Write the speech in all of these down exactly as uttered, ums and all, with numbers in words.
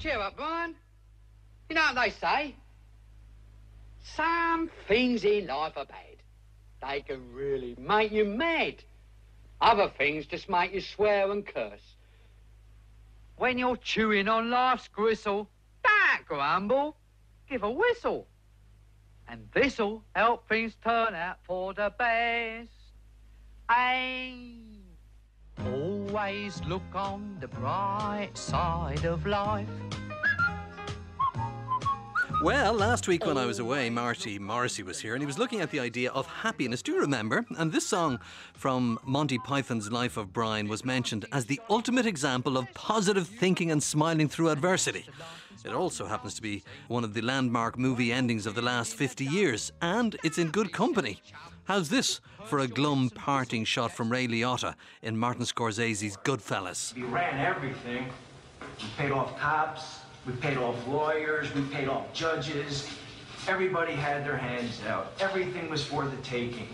cheer up, Brian. You know what they say? Some things in life are bad. They can really make you mad. Other things just make you swear and curse. When you're chewing on life's gristle, don't grumble, give a whistle. And this'll help things turn out for the best. Aye. Always look on the bright side of life. Well, last week when I was away, Marty Morrissey was here and he was looking at the idea of happiness. Do you remember? And this song from Monty Python's Life of Brian was mentioned as the ultimate example of positive thinking and smiling through adversity. It also happens to be one of the landmark movie endings of the last fifty years, and it's in good company. How's this for a glum parting shot from Ray Liotta in Martin Scorsese's Goodfellas? We ran everything. We paid off cops. We paid off lawyers, we paid off judges. Everybody had their hands out. Everything was for the taking.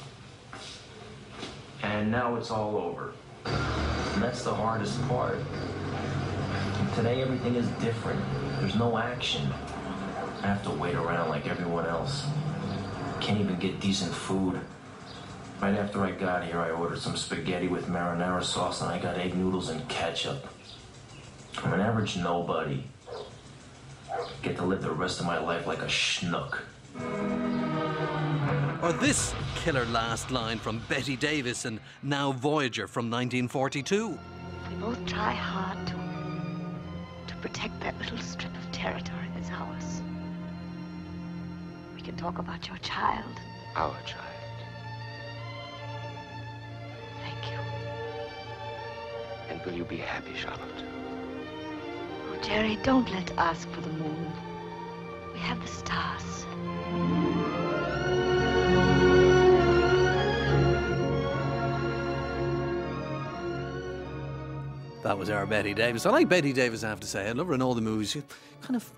And now it's all over. And that's the hardest part. Today everything is different. There's no action. I have to wait around like everyone else. Can't even get decent food. Right after I got here, I ordered some spaghetti with marinara sauce and I got egg noodles and ketchup. I'm an average nobody. Get to live the rest of my life like a schnook. Or this killer last line from Betty Davis and Now Voyager from nineteen forty-two. We both try hard to, to protect that little strip of territory that's ours. We can talk about your child. Our child. Thank you. And will you be happy, Charlotte? Oh, Jerry, don't let us for the moon. We have the stars. That was our Betty Davis. I like Betty Davis, I have to say. I love her in all the movies. She kind of...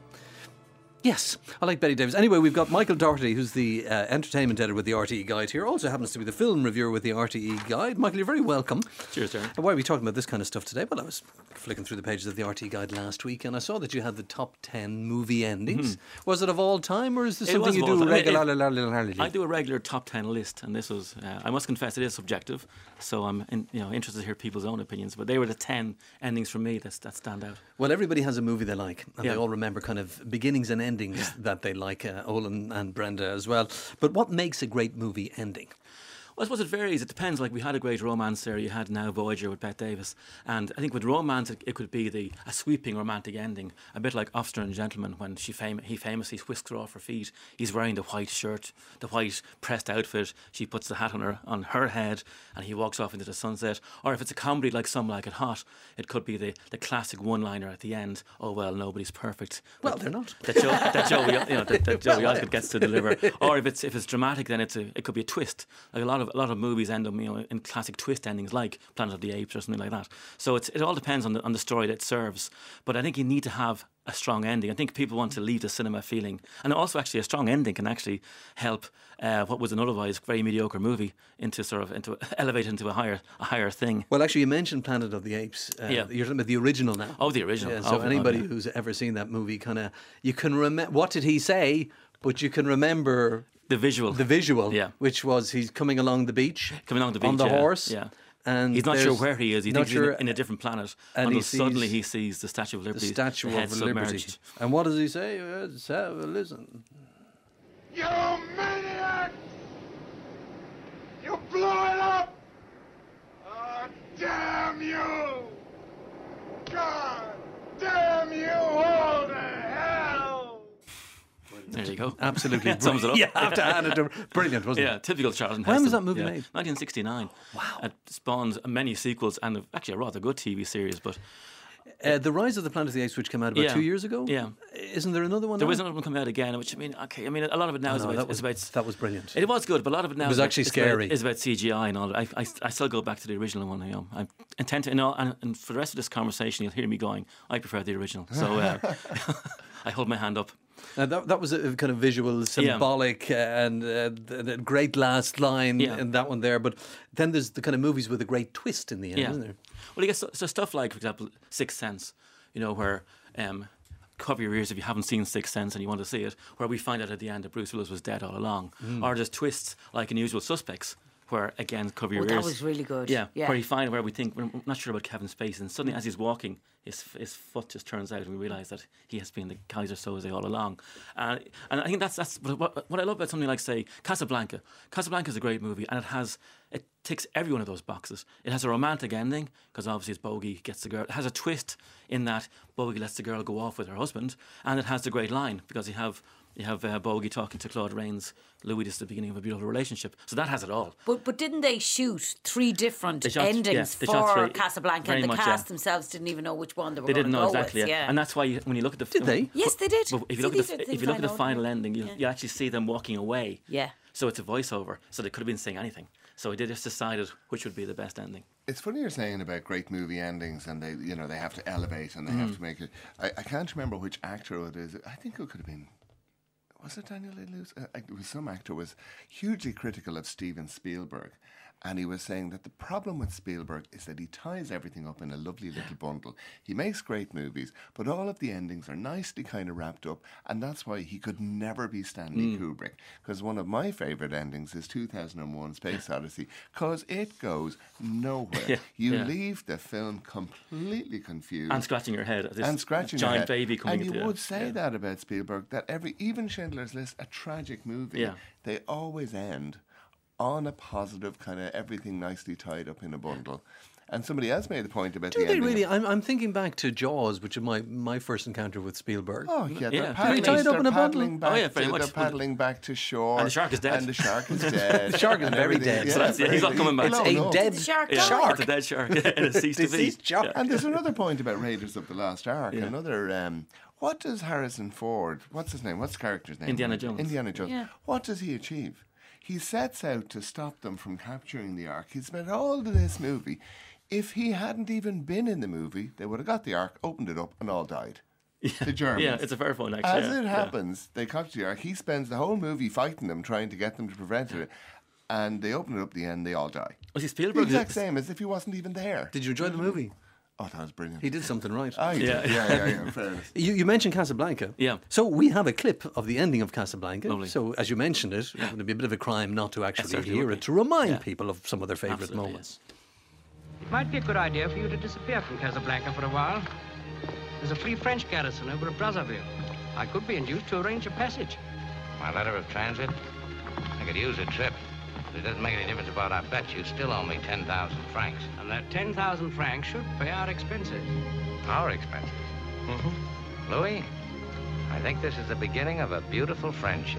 Yes, I like Betty Davis. Anyway, we've got Michael Doherty, who's the uh, entertainment editor with the R T E Guide here. Also happens to be the film reviewer with the R T E Guide. Michael, you're very welcome. Cheers, Darren. Why are we talking about this kind of stuff today? Well, I was flicking through the pages of the R T E Guide last week and I saw that you had the top ten movie endings. Mm-hmm. Was it of all time or is this it something you do regularly? I do a regular top ten list and this was, uh, I must confess, it is subjective. So I'm in, you know, interested to hear people's own opinions. But they were the ten endings for me that, that stand out. Well, everybody has a movie they like and yeah. they all remember kind of beginnings and endings yeah. that they like, uh, Olin and Brenda as well. But what makes a great movie ending? Well, I suppose it varies. It depends. Like, we had a great romance there. You had Now Voyager with Bette Davis. And I think with romance, it, it could be the a sweeping romantic ending. A bit like Officer and Gentleman, when she fam- he famously whisks her off her feet. He's wearing the white shirt, the white pressed outfit. She puts the hat on her on her head, and he walks off into the sunset. Or if it's a comedy like Some Like It Hot, it could be the, the classic one-liner at the end. Oh, well, nobody's perfect. Well, but they're not. That Joe, that Joe, you know, that, that Joey Osgood gets to deliver. Or if it's if it's dramatic, then it's a, it could be a twist. Like a lot of a lot of movies end up, you know, in classic twist endings like Planet of the Apes or something like that. So it's, it all depends on the on the story that it serves. But I think you need to have a strong ending. I think people want to leave the cinema feeling, and also actually a strong ending can actually help uh, what was an otherwise very mediocre movie into sort of into elevate into a higher a higher thing. Well, actually, you mentioned Planet of the Apes. Uh, yeah. You're talking about the original now. Oh, the original. Yeah, so oh, anybody oh, yeah. who's ever seen that movie, kind of, you can remember what did he say, but you can remember the visual, the visual, yeah. which was he's coming along the beach, coming along the beach on the yeah. horse, yeah. And he's not sure where he is. He thinks sure, he's in a, in a different planet. And until he sees suddenly he sees the Statue of Liberty. The Statue the of Liberty. Submerged. And what does he say? Uh, so, listen. You maniac! You blew it up! Oh, damn you! God damn you all to hell! There you go. Absolutely. Yeah, sums it up. You have to hand it to brilliant, wasn't yeah, it? typical Charlton When Heston. was that movie yeah. made? nineteen sixty-nine. Wow. It spawned many sequels and actually a rather good T V series. But uh, The Rise of the Planet of the Apes, which came out about yeah. two years ago? Yeah. Isn't there another one There now? was another one coming out again, which I mean, okay, I mean, a lot of it now oh, is, no, about, that was, is about... That was brilliant. It was good, but a lot of it now it was is actually about, scary. It's about C G I and all. I, I, I still go back to the original one. You know, I intend to, you know, and, and for the rest of this conversation, you'll hear me going, I prefer the original. So uh, I hold my hand up. Now that that was a kind of visual, symbolic, yeah. uh, and uh, the, the great last line yeah. in that one there. But then there's the kind of movies with a great twist in the end, yeah. isn't there? Well, I guess so, so stuff like, for example, Sixth Sense. You know, where um, cover your ears if you haven't seen Sixth Sense and you want to see it, where we find out at the end that Bruce Willis was dead all along. Mm. Or there's twists like in Usual Suspects, where again cover your Oh, that ears. was really good. Yeah, Yeah. where you find where we think we're not sure about Kevin Spacey, and suddenly as he's walking, his his foot just turns out, and we realise that he has been the Kaiser Soze all along. Uh, and I think that's that's what, what I love about something like, say, Casablanca. Casablanca is a great movie, and it has it ticks every one of those boxes. It has a romantic ending because obviously it's Bogey gets the girl. It has a twist in that Bogey lets the girl go off with her husband, and it has the great line because you have. You have uh, Bogey talking to Claude Rains, Louis, this is the beginning of a beautiful relationship. So that has it all. But but didn't they shoot three different They shot- endings yeah, they shot for three- Casablanca, very and the much, cast yeah. themselves didn't even know which one they were They going didn't to know go exactly, with. yeah. Yeah. And that's why you, when you look at the Did they? Yes, they did. But if you See, look these at are the, things if you look I at the know. final ending, you, Yeah. you actually see them walking away. Yeah. So it's a voiceover. So they could have been saying anything. So they just decided which would be the best ending. It's funny you're saying about great movie endings, and they, you know, they have to elevate and they Mm. have to make it. I, I can't remember which actor it is. I think it could have been. Was it Daniel Day-Lewis? Uh, it was some actor was hugely critical of Steven Spielberg, and he was saying that the problem with Spielberg is that he ties everything up in a lovely little bundle. He makes great movies, but all of the endings are nicely kind of wrapped up, and that's why he could never be Stanley Mm. Kubrick. Because one of my favourite endings is two thousand one Space Odyssey, because it goes nowhere. Yeah, you yeah. leave the film completely confused. And scratching your head. This and scratching your giant head. baby coming And you into would it. say Yeah. that about Spielberg, that every, even Schindler's List, a tragic movie, Yeah. they always end on a positive kind of everything nicely tied up in a bundle. And somebody else made the point about Do the they ending. really? I'm, I'm thinking back to Jaws, which is my, my first encounter with Spielberg. Oh yeah, they're Yeah. paddling, They tied up they're in a paddling bundle? back Oh, yeah, very to, much. they're paddling back to shore. And the shark is dead. And the shark is dead. The shark is and very everything- dead. Yeah, So that's- yeah, he's not coming back. It's No, a no. dead The shark Yeah, died. shark. It's a dead shark. Yeah, and it ceased to be. Deceased shark. Yeah. And there's another point about Raiders of the Lost Ark. Yeah. Another. Um, what does Harrison Ford? What's his name? What's the character's name? Indiana Jones. Indiana Jones. Yeah. What does he achieve? He sets out to stop them from capturing the Ark. He spent all of this movie. If he hadn't even been in the movie, they would have got the Ark, opened it up, and all died. The Germans. Yeah, it's a fair point, actually. As yeah. it Yeah. happens, they capture the Ark. He spends the whole movie fighting them, trying to get them to prevent it. And they open it up at the end, they all die. Well, see, The Spielberg exact is- same as if he wasn't even there. Did you enjoy the movie? Oh, that was brilliant. He did something right. Oh, he Yeah. did. Yeah, yeah, yeah. Fairness. You, you mentioned Casablanca. Yeah. So we have a clip of the ending of Casablanca. Lovely. So as you mentioned it, it would be a bit of a crime not to actually certainly hear would it, be. to remind Yeah. people of some of their favourite Absolutely, moments. It might be a good idea for you to disappear from Casablanca for a while. There's a free French garrison over at Brazzaville. I could be induced to arrange a passage. My letter of transit? I could use a trip. But it doesn't make any difference about our bet. You still owe me ten thousand francs. And that ten thousand francs should pay our expenses. Our expenses. Mm-hmm. Louis, I think this is the beginning of a beautiful friendship.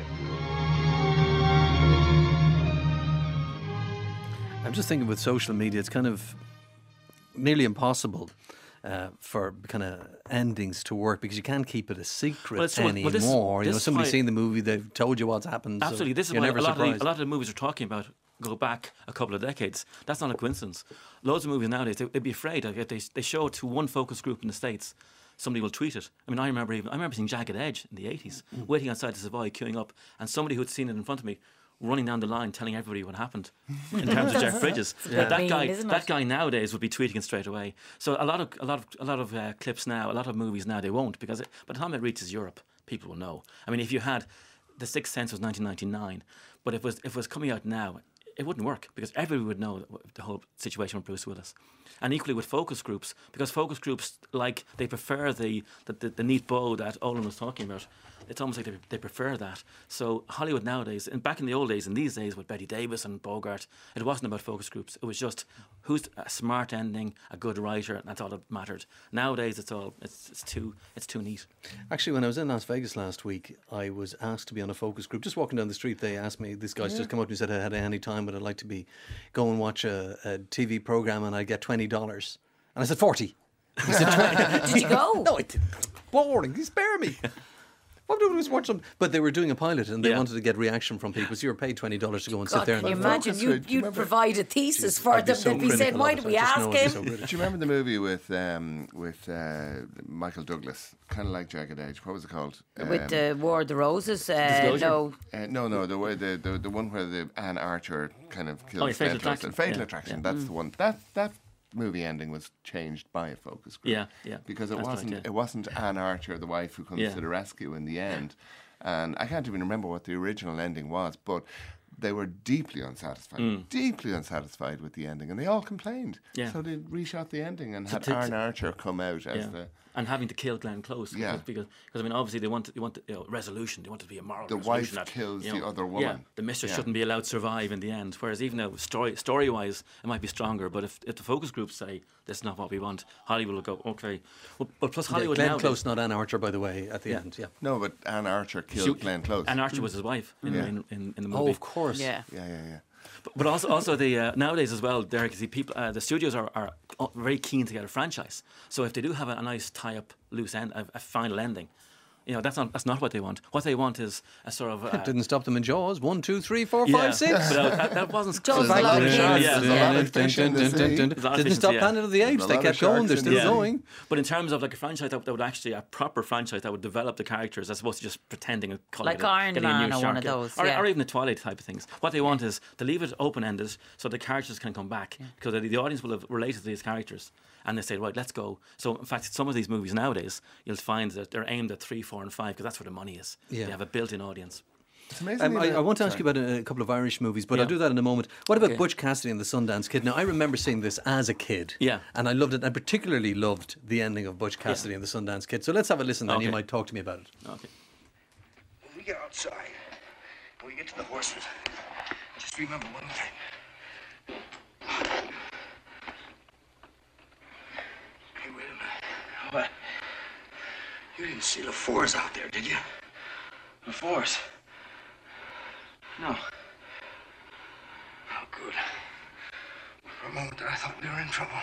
I'm just thinking with social media, it's kind of nearly impossible uh, for kind of endings to work because you can't keep it a secret Well, it's- well, anymore. well, this- you know, this somebody's why- seen the movie, they've told you what's happened. so Absolutely. This is you're why a never lot, of the, surprised. a lot of the movies we're talking about go back a couple of decades. That's not a coincidence. Loads of movies nowadays, they, they'd be afraid. Like, if they, they show it to one focus group in the States, somebody will tweet it. I mean, I remember even, I remember seeing Jagged Edge in the eighties, Mm. waiting outside the Savoy, queuing up, and somebody who'd seen it in front of me running down the line telling everybody what happened in terms of Jeff Bridges. It's a bit But that mean, guy, isn't that it? guy nowadays would be tweeting it straight away. So a lot of a lot of a lot of uh, clips now, a lot of movies now, they won't because it, by the time it reaches Europe, people will know. I mean, if you had The Sixth Sense was nineteen ninety-nine, but if it was if it was coming out now, it wouldn't work because everybody would know the whole situation with Bruce Willis. And equally with focus groups, because focus groups, like, they prefer the, the, the, the neat bow that Olin was talking about. It's almost like they, they prefer that. So Hollywood nowadays, and back in the old days, and these days with Betty Davis and Bogart, it wasn't about focus groups. It was just who's a smart ending, a good writer, and that's all that mattered. Nowadays, it's all it's, it's too it's too neat. Actually, when I was in Las Vegas last week, I was asked to be on a focus group. Just walking down the street, they asked me, this guy's just come up to me and said, I had any time, but I'd like to be go and watch a, a T V programme and I'd get twenty dollars. And I said, forty. He said, twenty. Did you go? No, I didn't. Boring. You spare me. What do we do? Watch them. But they were doing a pilot and they Yeah. wanted to get reaction from people. So you were paid twenty dollars to go and God, sit there. can you and imagine? focus You, group, do you you'd remember- provide a thesis for I'd be them. so They'd be saying, critical why of did it. we I just ask know I'd be him? so critical. Do you remember the movie with um, with uh, Michael Douglas? Kind of like Jagged Edge. What was it called? With Um, the War of the Roses? Uh, Disclosure? no. Uh, no, no, the way the, the the one where the Anne Archer kind of kills Oh, yeah, Fatal Mentos. Attraction. Fatal Yeah, Attraction. yeah. That's the one. That that movie ending was changed by a focus group. Yeah, yeah. Because it That's right, wasn't yeah. it wasn't Anne Archer, the wife who comes Yeah. to the rescue in the end. And I can't even remember what the original ending was, but they were deeply unsatisfied, Mm. deeply unsatisfied with the ending, and they all complained. Yeah. So they reshot the ending and So had to- Anne Archer come out as Yeah. the And having to kill Glenn Close, Yeah. because, because I mean, obviously they want, they want, you know, resolution. They want it to be a moral. The resolution wife that, kills you the know, other Yeah, woman. the mistress Yeah. shouldn't be allowed to survive in the end. Whereas even though story, story-wise, it might be stronger, but if, if the focus groups say this is not what we want, Hollywood will go okay. Well, but plus Yeah, Hollywood Glenn now. Close, not Anne Archer, by the way, at the Yeah. end. Yeah. No, but Anne Archer killed Glenn Close. Anne Archer was his wife in, Yeah. in, in, in the Oh, movie. of course. Yeah. Yeah, yeah, yeah. But, but also, also the uh, nowadays as well, Derek, you see people, uh, the studios are, are very keen to get a franchise. So if they do have a, a nice tie-up, loose end, a, a final ending, you know, that's not that's not what they want. What they want is a sort of. Uh, It didn't stop them in Jaws. One, two, three, four, yeah, five, six. But uh, that, that wasn't. Jaws Fact- a lot of Yeah, kids. yeah, There's a lot of fish in the sea. There's a lot of Didn't fish in stop the sea, Planet of the Apes. a They lot of kept going. sharks They're in still the sea. going. But in terms of like a franchise that, that would actually a proper franchise that would develop the characters as opposed to just pretending and calling Like it a, Iron getting a Man new or shark one of in. those, or, yeah. or even the Twilight type of things. What they want is to leave it open ended so the characters can come back because the, the audience will have related to these characters and they say right, let's go. So in fact, some of these movies nowadays you'll find that they're aimed at three, four, and five because that's where the money is. Yeah. They have a built-in audience. It's amazing. Um, I, I want to ask you about a, a couple of Irish movies, but I'll Yeah. do that in a moment. What about Okay. Butch Cassidy and the Sundance Kid? Now, I remember seeing this as a kid. Yeah. And I loved it. I particularly loved the ending of Butch Cassidy and the Sundance Kid. So let's have a listen, then Okay. you might talk to me about it. Okay. When we get outside, when we get to the horses, just remember one thing. Hey, wait a minute. What? You didn't see LaFours out there, did you? LaFours? No. Oh, good. For a moment there, I thought we were in trouble.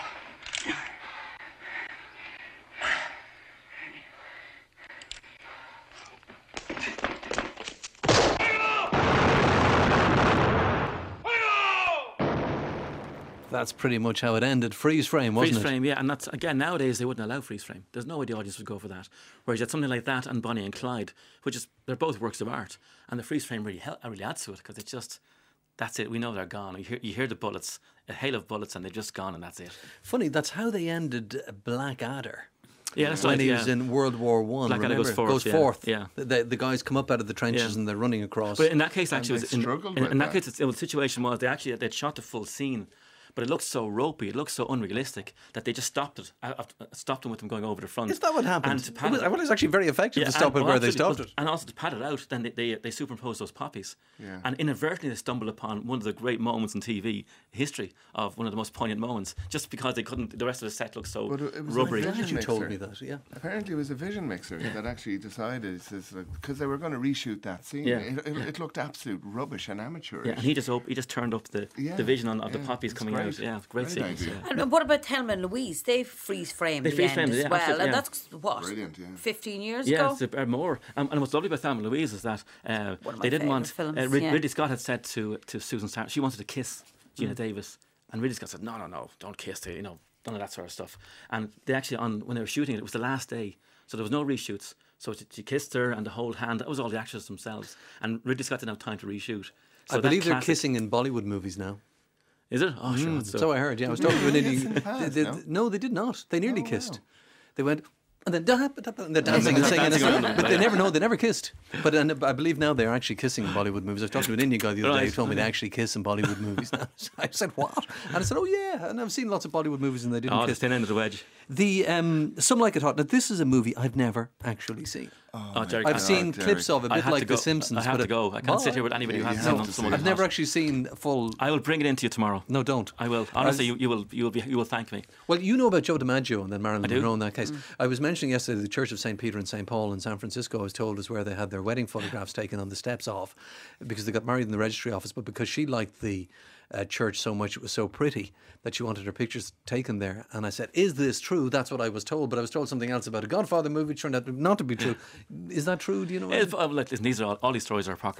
That's pretty much how it ended. Freeze frame, wasn't Freeze it? frame, yeah, and that's again nowadays they wouldn't allow freeze frame. There's no way the audience would go for that. Whereas you had something like that and Bonnie and Clyde, which is they're both works of art, and the freeze frame really hel- really adds to it because it's just that's it. We know they're gone. You hear, you hear the bullets, a hail of bullets, and they're just gone, and that's it. Funny, that's how they ended Blackadder. Yeah, that's when right, he yeah. was in World War One. Blackadder remember? goes fourth, Goes yeah, fourth. yeah. The, the, the guys come up out of the trenches Yeah. and they're running across. But in that case, actually, they was in, struggled in, with in that that. case, it's, it was, the situation was they actually they'd shot the full scene, but it looked so ropey, it looked so unrealistic that they just stopped it, uh, uh, stopped them with them going over the front. Is that what happened? And to It pad was, it, well, it was actually very effective to stop and- it well, where they absolutely, stopped but- it. And also to pad it out, then they, they, they superimposed those poppies. Yeah. And inadvertently they stumbled upon one of the great moments in T V history of one of the most poignant moments, just because they couldn't, the rest of the set looked so But it it was rubbery. a vision You mixer. told me that, yeah. Apparently, it was a vision mixer that actually decided because they were going to reshoot that scene. Yeah. It, it, it looked absolute rubbish and amateurish. Yeah, and he just op- he just turned up the, Yeah, the vision on, of yeah, the poppies it's coming great. out. Yeah, great, Great scenes. idea. Yeah. And what about Thelma and Louise? They freeze framed They the freeze end framed it, as yeah, well, absolutely, and yeah. that's what Brilliant, yeah. fifteen years Yeah, ago. it's a, uh, more. Um, and what's lovely about Thelma and Louise is that uh, One of my they didn't favourite want. films, uh, Rid- yeah. Ridley Scott had said to to Susan Sarandon she wanted to kiss Gina Mm. Davis, and Ridley Scott said, "No, no, no, don't kiss her. You know, none of that sort of stuff." And they actually on when they were shooting it, it was the last day, so there was no reshoots. So she, she kissed her and the whole hand. That was all the actors themselves. And Ridley Scott didn't have time to reshoot. So I that believe they're classic- kissing in Bollywood movies now. Is it? Oh, sure. Mm, that's so I heard, yeah. I was talking to an Yes, Indian. in the past, they- they- no? no, they did not. They nearly Oh, kissed. wow. They went, and then da- da- da- and they're dancing and They're singing. and dancing stuff. around But them, they yeah. never know. They never kissed. But and I believe now they're actually kissing in Bollywood movies. I was talking to an Indian guy the other day who Right. told me they actually kiss in Bollywood movies now. I said, what? And I said, oh, yeah. And I've seen lots of Bollywood movies and they didn't Oh, the kiss. thin end of the wedge. The um, Some Like It Hot. Now, this is a movie I've never actually seen. Oh, Derek, I've I- seen Derek. clips of it, a I bit have like to go. The Simpsons. I have but to go. I can't sit here with anybody who Yeah, you hasn't have seen to someone. see I've it. never actually seen full. I will bring it into you tomorrow. No, don't. I will. Honestly, you, you will. You will be. You will thank me. Well, you know about Joe DiMaggio and then Marilyn I do. Monroe in that case. I was mentioning yesterday the Church of Saint Peter and Saint Paul in San Francisco, I was told, is where they had their wedding photographs taken on the steps off because they got married in the registry office, but because she liked the uh, church so much, it was so pretty that she wanted her pictures taken there. And I said, is this true? That's what I was told, but I was told something else about a Godfather movie, which turned out not to be true. Is that true? Do you know? It's, uh, like, listen, these are all, all these stories are apocryphal.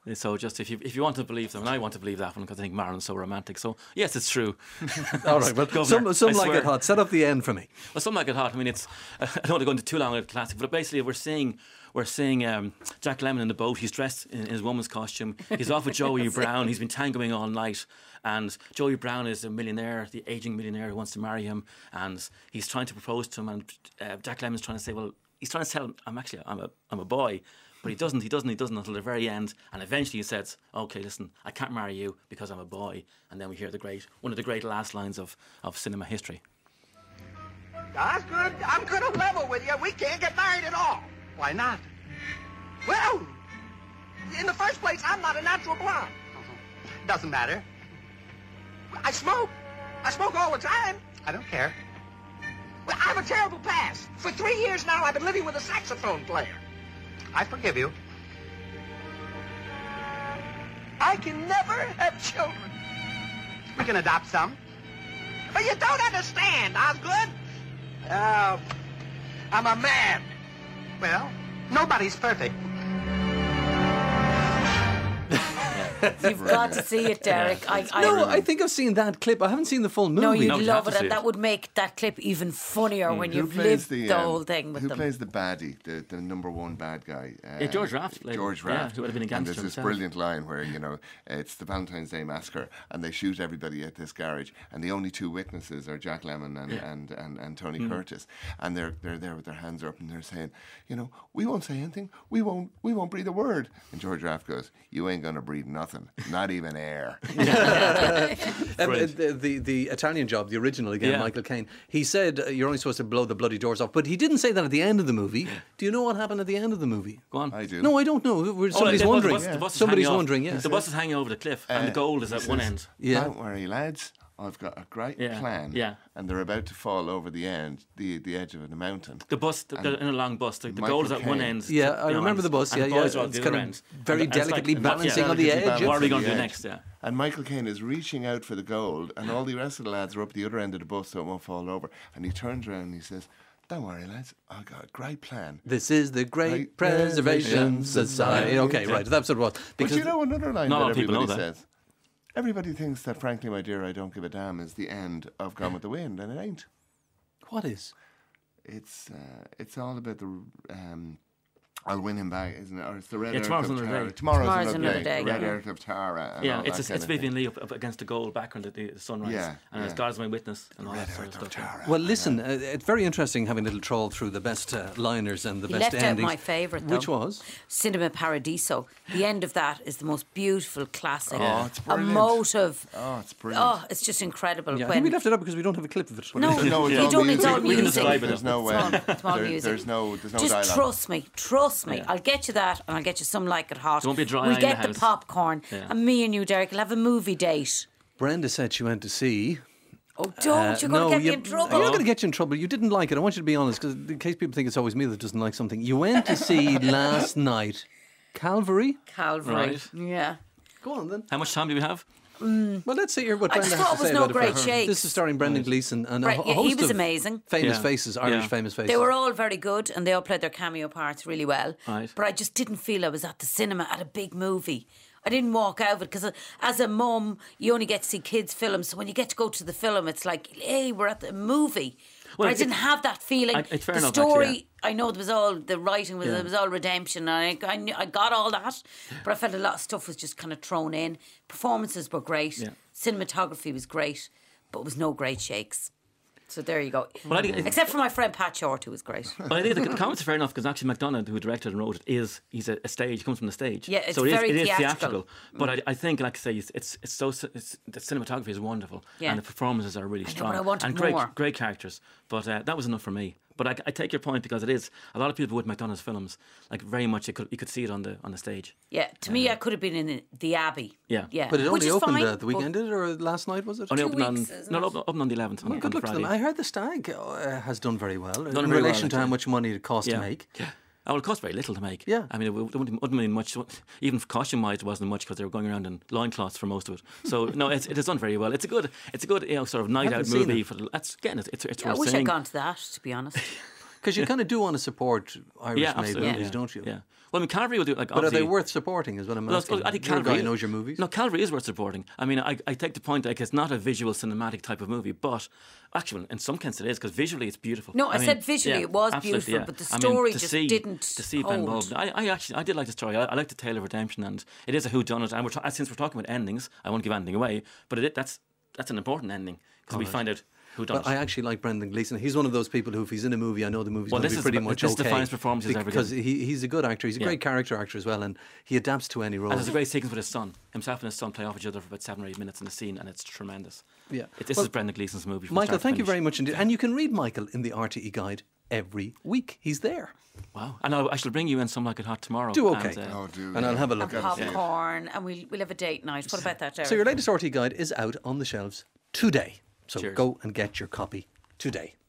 So just if you if you want to believe them, and I want to believe that one because I think Marlon's so romantic. So yes, it's true. All right, but Governor, some, some I like swear. it hot. Set up the end for me. Well, some like it hot. I mean, it's I don't want to go into too long of a classic, but basically we're seeing we're seeing um, Jack Lemmon in the boat. He's dressed in, in his woman's costume. He's off with Joey Brown. He's been tangoing all night, and Joey Brown is a millionaire, the aging millionaire who wants to marry him, and he's trying to propose to him. And uh, Jack Lemmon's trying to say, well, he's trying to tell him, I'm actually I'm a I'm a boy. But he doesn't, he doesn't, he doesn't until the very end. And eventually he says, okay, listen, I can't marry you because I'm a boy. And then we hear the great, one of the great last lines of, of cinema history. Osgood, I'm gonna level with you. We can't get married at all. Why not? Well, in the first place, I'm not a natural blonde. Doesn't matter. I smoke. I smoke all the time. I don't care. Well, I have a terrible past. For three years now, I've been living with a saxophone player. I forgive you. I can never have children. We can adopt some. But you don't understand, Osgood. Uh, I'm a man. Well, nobody's perfect. You've got to see it, Derek. I, I, No, I think I've seen that clip. I haven't seen the full movie. No, you'd No, you love have it, to and see that it. would make that clip even funnier when Who you've plays lived the, the um, whole thing with Who them. plays the baddie, the, the number one bad guy? Uh, Yeah, George Raft played him. George Yeah, Raft. who would have been a And gangster there's this himself. brilliant line where, you know, it's the Valentine's Day massacre and they shoot everybody at this garage and the only two witnesses are Jack Lemmon and, Yeah. and, and, and Tony Mm. Curtis. And they're they're there with their hands up and they're saying, you know, we won't say anything. We won't we won't breathe a word. And George Raft goes, you ain't going to breathe nothing. Not even air. Um, the, the the Italian Job, the original again, Yeah. Michael Caine. He said uh, you're only supposed to blow the bloody doors off, but he didn't say that at the end of the movie. Do you know what happened at the end of the movie? Go on. I do. No, I don't know. We're- Oh, Somebody's the bus- wondering. The bus, the bus is Somebody's hanging off- wondering. Yeah. The bus is hanging over the cliff, and the Uh, gold is he at one says, end. Yeah. Don't worry, lads. I've got a great Yeah, plan. yeah. And they're about to fall over the end, the the edge of the mountain. The bus, the, And they're in a long bus. The, the Michael gold is at one Caine. end. Yeah, you I know, remember and- the bus, and yeah, the yeah, boys are at it's the kind other of end. very And- and it's delicately like- balancing yeah. on the Delicately edge. balancing What are we on going to the do edge. next? Yeah. And Michael Caine is reaching out for the gold, and all the rest of the lads are up the other end of the bus so it won't fall over. And he turns around and he says, don't worry, lads, I've got a great plan. This is the Great Great Preservation Preservation Society. Okay, right, that's what it was. But you know another line Not a lot that of people know everybody that. says? Everybody thinks that, frankly, my dear, I don't give a damn is the end of Gone with the Wind, and it ain't. What is? It's uh, it's all about the um, I'll win him back, isn't it? Or it's the Red Yeah, Earth Tomorrow's of Another Tara. Day. Tomorrow's, Tomorrow's another, Another day. Day, The Red yeah. Earth of Tara. And Yeah, all it's that a, it's kind of Vivian thing. Lee up, up against the gold background of the, the sunrise, Yeah, and it's yeah. God is my witness and all Red that sort of Earth of stuff. Tara. Well, listen, uh, it's very interesting having a little trawl through the best uh, liners and the He best left out endings. my favourite, though. Which was? Cinema Paradiso. The end of that is the most beautiful classic. Oh, it's brilliant. Emotive. Oh, it's brilliant. Oh, it's just incredible. Yeah, I when think we left it up because we don't have a clip of it. No, No, it's you all don't. It's music. all We can music. describe it. There's no It's all, way. it's all There- music. There's no, there's no Just dialogue. trust me, trust me. Yeah. I'll get you that, and I'll get you some like it hot. There won't be a dry eye We'll in get the the, house. popcorn, Yeah. and me and you, Derek, will have a movie date. Brenda said she went to see. Oh, don't! Uh, You're going to no, get me you- in trouble. I'm not going to get you in trouble. You didn't like it. I want you to be honest, because in case people think it's always me that doesn't like something. You went to see last night Calvary. Calvary. Right. Yeah. Go on then. How much time do we have? Well, let's hear what I Brenda just has thought to it was say no about it. great for her. shakes. This is starring Brendan Gleeson and Right, a, ho- yeah, host he was of amazing. famous Yeah. faces, Irish Yeah. famous faces. They were all very good, and they all played their cameo parts really well. Right. But I just didn't feel I was at the cinema at a big movie. I didn't walk out of it because as a mum, you only get to see kids' films. So when you get to go to the film, it's like, hey, we're at the movie. Well, but I it- didn't have that feeling. I- it's fair the enough, story, actually, I know there was all the writing was Yeah. it was all redemption. And I, I, knew, I got all that, but I felt a lot of stuff was just kind of thrown in. Performances were great. Yeah. Cinematography was great, but it was no great shakes. So there you go. Well, I think it- Except for my friend Pat Short, who was great. Well, I think the, the comments are fair enough because actually MacDonald, who directed and wrote it, is he's a, a stage. He comes from the stage. Yeah, it's so it is, very it is theatrical. But I, I think, like I say, it's it's, it's so it's, the cinematography is wonderful Yeah. and the performances are really I know, strong but I wanted and great more. great characters. But uh, that was enough for me. But I, I take your point because it is a lot of people with MacDonald's films like very much you could you could see it on the on the stage. Yeah, to me, I could have been in the, the Abbey. Yeah. yeah. But it Which only is opened fine, uh, the but- weekend, did it, or last night, was it? Only Two opened on weeks, isn't no, it? open, open on the eleventh. Well, on, good on luck to Friday. them. I heard The Stag uh, has done very well in Done very well, relation to how actually. much money it cost yeah. to make. Yeah. Oh, well, it cost very little to make. Yeah. I mean, it wouldn't, wouldn't mean much. Even costume-wise, it wasn't much because they were going around in loincloths for most of it. So no, it's, it is done very well. It's a good, it's a good, you know, sort of night-out Haven't seen movie. it. For the, that's again, it's it's, it's Yeah, I worth wish saying. I'd gone to that, to be honest. Because you kind of do want to support Irish-made Yeah, absolutely. movies, Yeah. don't you? Yeah. Well, I mean, Calvary will do like. But are they obviously- worth supporting? Is what I'm Well, asking. I think You're a guy Calvary who knows your movies. No, Calvary is worth supporting. I mean, I, I take the point like it's not a visual cinematic type of movie, but actually, in some sense, it is because visually it's beautiful. No, I mean, said visually it was absolutely, beautiful, but the I mean, story to just see, didn't To see Ben hold. Bolton, I, I actually I did like the story. I, I like the tale of redemption, and it is a whodunit. And we're ta- since we're talking about endings, I won't give anything away, but it, that's that's an important ending because we Alright. find out who done But I actually like Brendan Gleeson. He's one of those people who, if he's in a movie, I know the movie's Well, going to this be is pretty the- much this is the okay. finest performance he's ever because given. he, he's a good actor. He's a Yeah. great character actor as well, and he adapts to any role. And there's a great sequence with his son. Himself and his son play off each other for about seven or eight minutes in the scene, and it's tremendous. Yeah. It, this Well, is Brendan Gleeson's movie. From Michael, start to thank you finish. very much indeed. And you can read Michael in the R T E Guide every week. He's there. Wow. And I, I shall bring you in some like it hot tomorrow. Do okay. And, uh, Oh, do. And I'll have a look And at it. popcorn, and we'll, we'll have a date night. What about that, Derek? So your latest R T E Guide is out on the shelves today. So Cheers. go and get your copy today.